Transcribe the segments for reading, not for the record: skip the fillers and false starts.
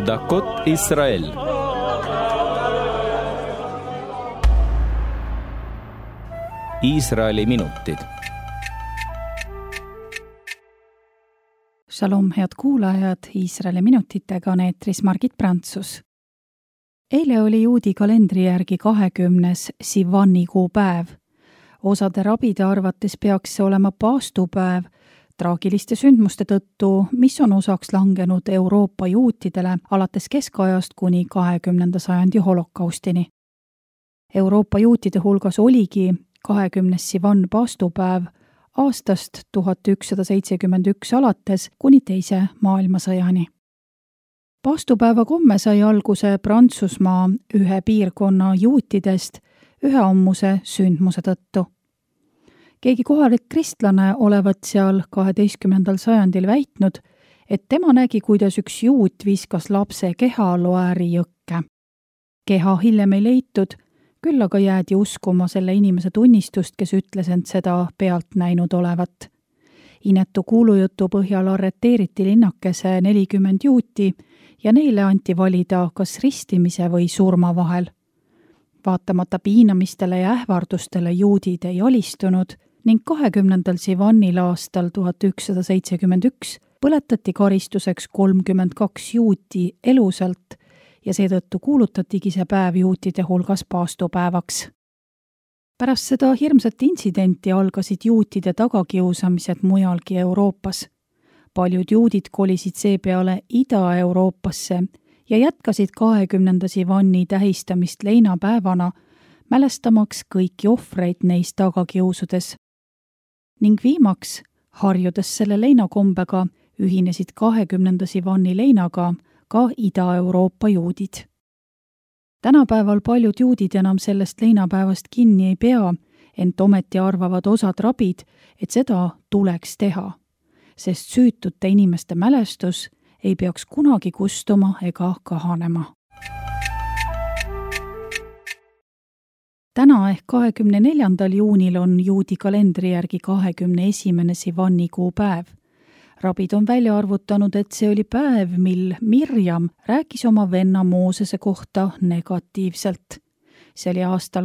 דקות ישראל. Iisraeli minutid. Shalom, head kuulajad, Iisraeli minutitega on eetris Margit Prantsus. Eile oli juudi kalendri järgi 20. Sivani kuupäev. Osade rabide arvates peaks see olema paastupäev traagiliste sündmuste tõttu, mis on osaks langenud Euroopa juutidele alates keskajast kuni 20. sajandi holokaustini. Euroopa juutide hulgas oligi 20. Sivan paastupäev aastast 1171 alates kuni teise maailmasõjani. Paastupäeva komme sai alguse Prantsusmaa ühe piirkonna juutidest ühe ammuse sündmuse tõttu. Keegi kohalik kristlane olevat seal 12. sajandil väitnud, et tema nägi, kuidas üks juut viskas lapse keha Loääri jõkke. Keha hiljem ei leitud, küll aga jäädi uskuma selle inimese tunnistust, kes ütles end seda pealt näinud olevat. Inetu kuulujutu põhjal arreteeriti linnakese 40 juuti ja neile anti valida kas ristimise või surma vahel. Vaatamata piinamistele ja ähvardustele juudid ei alistunud ning 20. Sivanil aastal 1171 põletati karistuseks 32 juuti elusalt ja seetõttu kuulutatigi see päev juutide hulgas paastupäevaks. Pärast seda hirmsat intsidenti algasid juutide tagakiusamised mujalgi Euroopas. Paljud juudid kolisid seepeale Ida-Euroopasse ja jätkasid 20. Sivani tähistamist leinapäevana, mälestamaks kõiki ohvreid neis tagakiusudes. Ning viimaks, harjudes selle leinakombega, ühinesid 20. Sivani leinaga ka Ida-Euroopa juudid. Tänapäeval paljud juudid enam sellest leinapäevast kinni ei pea, ent ometi arvavad osad rabid, et seda tuleks teha, sest süütute inimeste mälestus ei peaks kunagi kustuma ega kahanema. Täna ehk 24. juunil on juudi kalendri järgi 21. Sivani kuupäev. Rabid on välja arvutanud, et see oli päev, mil Mirjam rääkis oma venna Moosese kohta negatiivselt. See oli aastal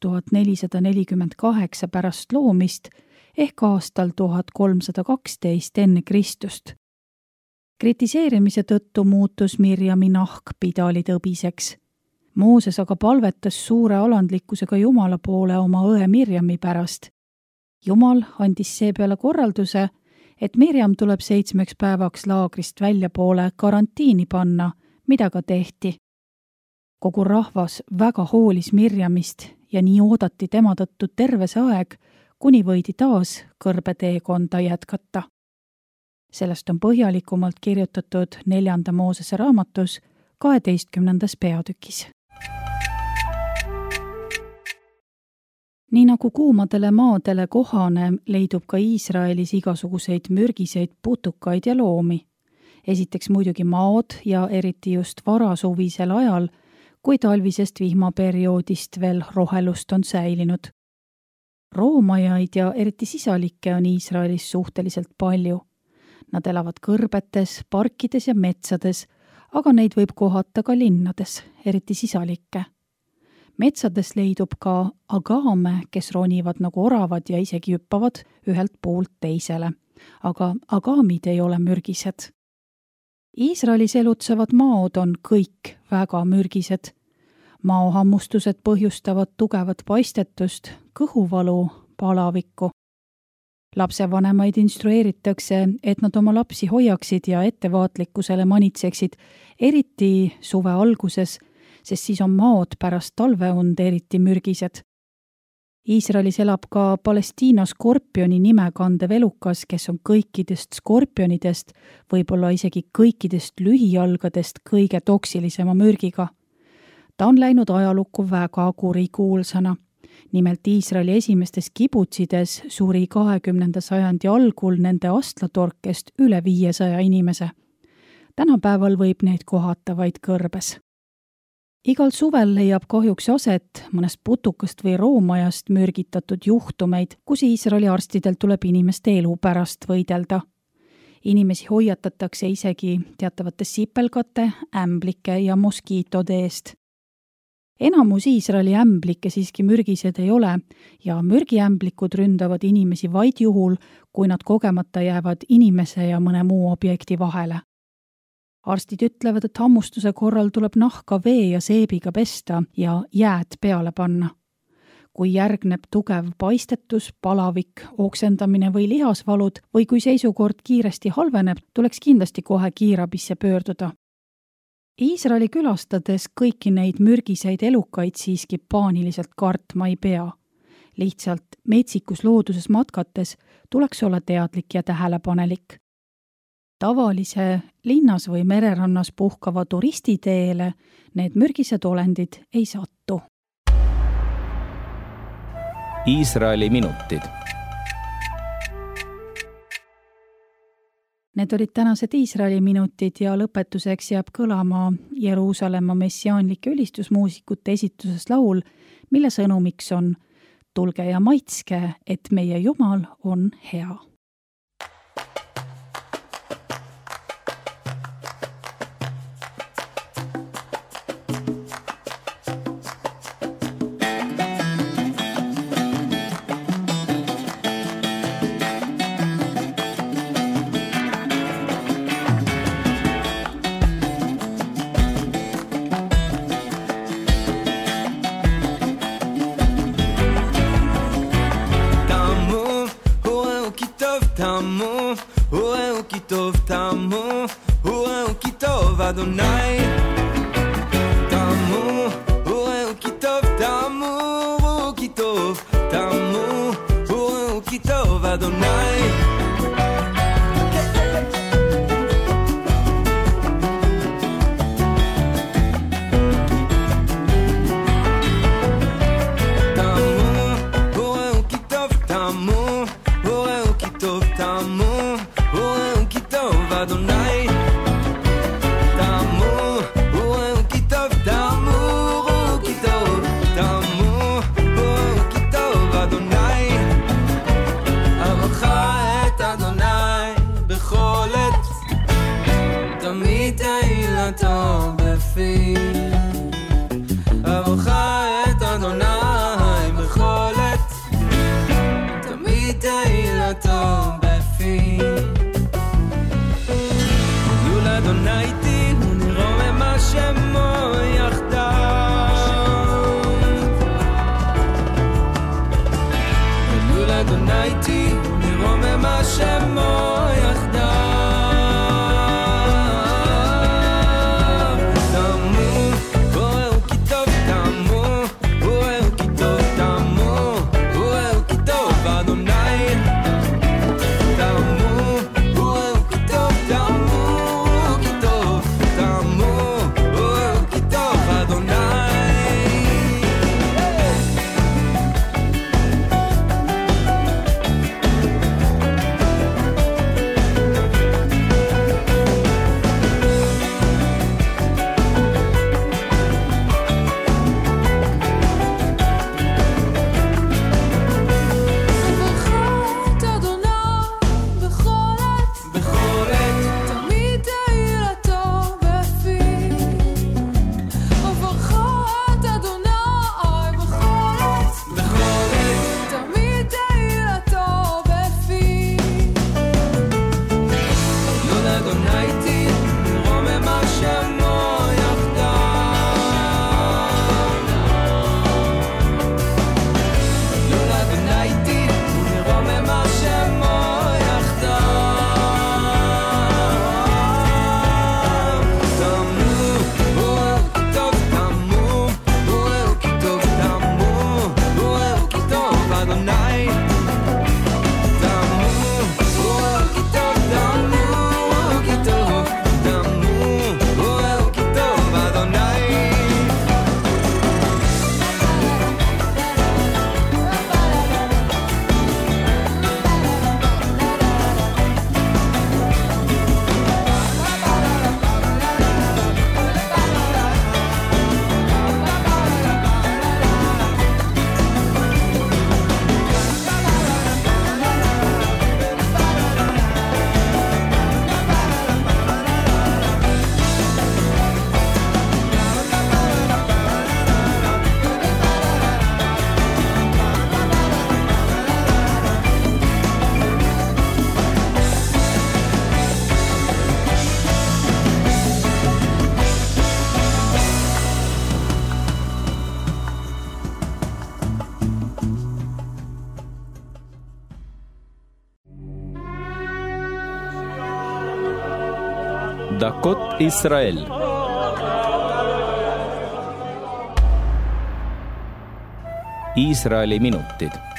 2448 pärast loomist ehk aastal 1312 enne Kristust. Kritiseerimise tõttu muutus Mirjami nahk pidalitõbiseks. Mooses aga palvetas suure alandlikkusega Jumala poole oma õe Mirjami pärast. Jumal andis seepeale korralduse, et Mirjam tuleb 7 päevaks laagrist väljapoole karantiini panna, mida ka tehti. Kogu rahvas väga hoolis Mirjamist ja nii oodati tema tõttu terve see aeg, kuni võidi taas kõrbeteekonda jätkata. Sellest on põhjalikumalt kirjutatud 4. Moosese raamatus 12. peatükis. Nii nagu kuumadele maadele kohane, leidub ka Iisraelis igasuguseid mürgiseid putukaid ja loomi. Esiteks muidugi maod ja eriti just varasuvisel ajal, kui talvisest vihmaperioodist veel rohelust on säilinud. Roomajaid ja eriti sisalikke on Iisraelis suhteliselt palju. Nad elavad kõrbetes, parkides ja metsades, aga neid võib kohata ka linnades, eriti sisalikke. Metsades leidub ka agaame, kes ronivad nagu oravad ja isegi hüppavad ühelt poolt teisele, aga agaamid ei ole mürgised. Iisraelis elutsevad maod on kõik väga mürgised. Maohammustused põhjustavad tugevat paistetust, kõhuvalu, palavikku. Lapsevanemaid instrueeritakse, et nad oma lapsi hoiaksid ja ettevaatlikkusele manitseksid, eriti suve alguses, sest siis on maod pärast talveund eriti mürgised. Iisraelis elab ka Palestiina skorpioni nime kandev elukas, kes on kõikidest skorpionidest, võib-olla isegi kõikidest lühijalgadest kõige toksilisema mürgiga. Ta on läinud ajalukku väga kurikuulsana. Nimelt Iisraeli esimestes kibutsides suri 20. sajandi algul nende astlatorkest üle 500 inimese. Tänapäeval võib neid kohata vaid kõrbes. Igal suvel leiab kahjuks aset mõnest putukast või roomajast mürgitatud juhtumeid, kus Iisraeli arstidel tuleb inimeste elu pärast võidelda. Inimesi hoiatatakse isegi teatavate sipelgate, ämblike ja moskiitode eest. Enamus Iisraeli ämblikke siiski mürgised ei ole ja mürgiämblikud ründavad inimesi vaid juhul, kui nad kogemata jäävad inimese ja mõne muu objekti vahele. Arstid ütlevad, et hammustuse korral tuleb nahka vee ja seebiga pesta ja jääd peale panna. Kui järgneb tugev paistetus, palavik, oksendamine või lihasvalud või kui seisukord kiiresti halveneb, tuleks kindlasti kohe kiirabisse pöörduda. Iisraeli külastades kõiki neid mürgiseid elukaid siiski paaniliselt kartma ei pea. Lihtsalt metsikus looduses matkates tuleks olla teadlik ja tähelepanelik. Tavalise linnas või mererannas puhkava turistiteele need mürgised olendid ei sattu. Iisraeli minutid. Need olid tänased Iisraeli minutid ja lõpetuseks jääb kõlama Jeruusalemma messiaanlike ülistusmuusikute esituses laul, mille sõnumiks on: tulge ja maitske, et meie Jumal on hea. Adonai Tamu Kitov Tamu Kitov Tamu Kitov Adonai Tamu Kitov Tamu Kitov Tamu Kitov Adonai טוב בפי אברך את אדוני בחולת תמיד תהילה טוב בפי הודיעו לאדוני איתי ונרומם השמו יחדיו הודיעו לאדוני איתי ונרומם השמו יחדיו Dakot Israel. Iisraeli minutid